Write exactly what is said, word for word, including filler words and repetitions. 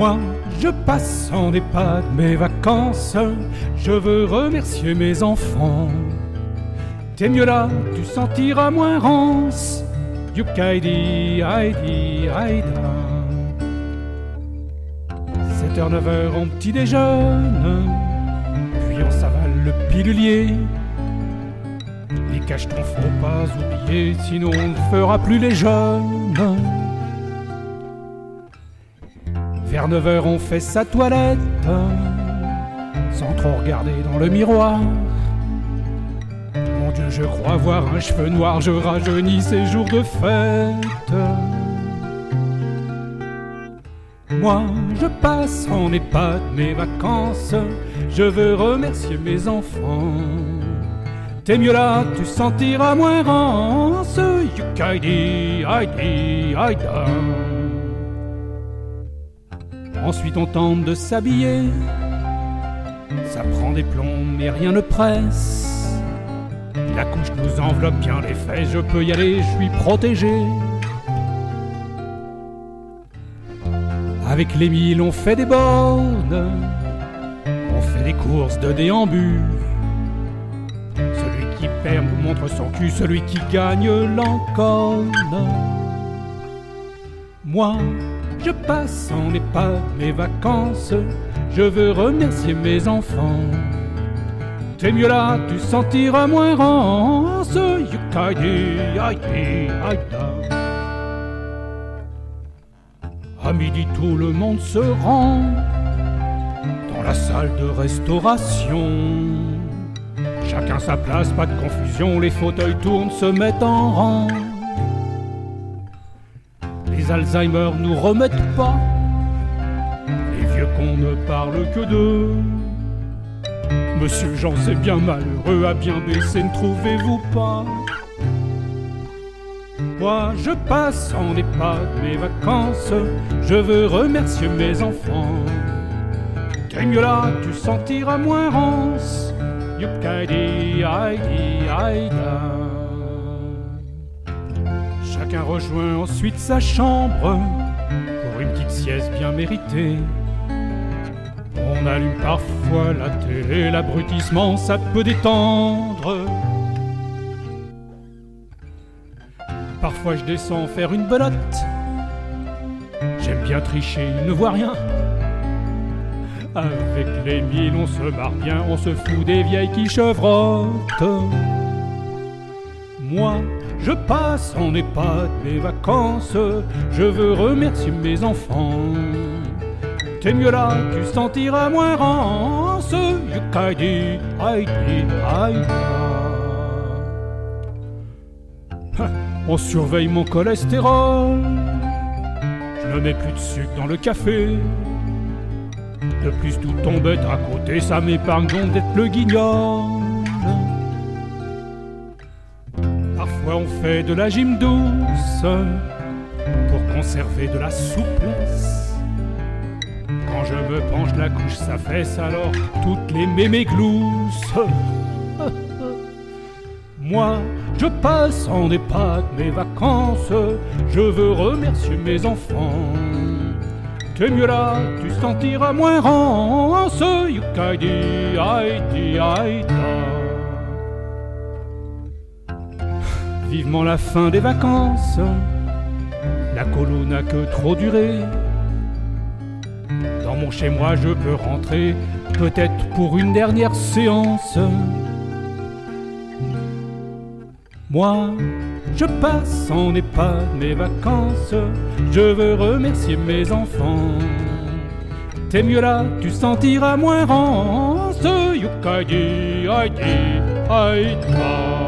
Moi, je passe en EHPAD mes vacances. Je veux remercier mes enfants. T'es mieux là, tu sentiras moins rance. Yukaidi, Heidi, Haïda. sept heures, neuf heures, on petit déjeune. Puis on s'avale le pilulier. Les cachetons, faut pas oublier, sinon on ne fera plus les jeunes. Vers neuf heures, on fait sa toilette, sans trop regarder dans le miroir. Mon Dieu, je crois voir un cheveu noir, je rajeunis ces jours de fête. Moi, je passe en EHPAD mes vacances, je veux remercier mes enfants. T'es mieux là, tu sentiras moins rance. Yukaidi, Heidi, Haïda. Ensuite on tente de s'habiller. Ça prend des plombs mais rien ne presse. La couche nous enveloppe bien les fesses. Je peux y aller, je suis protégé. Avec l'Émile on fait des bornes. On fait des courses de déambule. Celui qui perd nous montre son cul. Celui qui gagne l'encorne. Moi, je passe en EHPAD mes vacances, je veux remercier mes enfants. T'es mieux là, tu sentiras moins rance. Yukaidi, Heidi, Haïda. À midi, tout le monde se rend dans la salle de restauration. Chacun sa place, pas de confusion, les fauteuils tournent, se mettent en rang. Les Alzheimer nous remettent pas, les vieux cons ne parlent que d'eux. Monsieur Jean, c'est bien malheureux, à bien baisser, ne trouvez-vous pas? Moi, je passe en EHPAD mes vacances, je veux remercier mes enfants. T'es mieux là, tu sentiras moins rance. Yukaidi, Heidi, Haïda. Chacun rejoint ensuite sa chambre pour une petite sieste bien méritée. On allume parfois la télé, l'abrutissement ça peut détendre. Parfois je descends faire une belote. J'aime bien tricher, il ne voit rien. Avec l'Émile on se marre bien, on se fout des vieilles qui chevrottent. Moi, je passe en EHPAD mes vacances, je veux remercier mes enfants. T'es mieux là, tu sentiras moins rance. Yukaidi, Heidi, Haïda. On surveille mon cholestérol, je ne mets plus de sucre dans le café. De plus tout tombe à côté, ça m'épargne donc d'être le guignol. Parfois on fait de la gym douce pour conserver de la souplesse. Quand je me penche la couche s'affaisse, alors toutes les mémés gloussent. Moi, je passe en EHPAD mes vacances, je veux remercier mes enfants. T'es mieux là, tu sentiras moins rance. Yukaidi, Heidi, Haïda. Vivement la fin des vacances, la colo n'a que trop duré. Dans mon chez-moi je peux rentrer, peut-être pour une dernière séance. Moi, je passe en EHPAD mes vacances, je veux remercier mes enfants. T'es mieux là, tu sentiras moins rance. Yukaidi, Heidi, Haïda.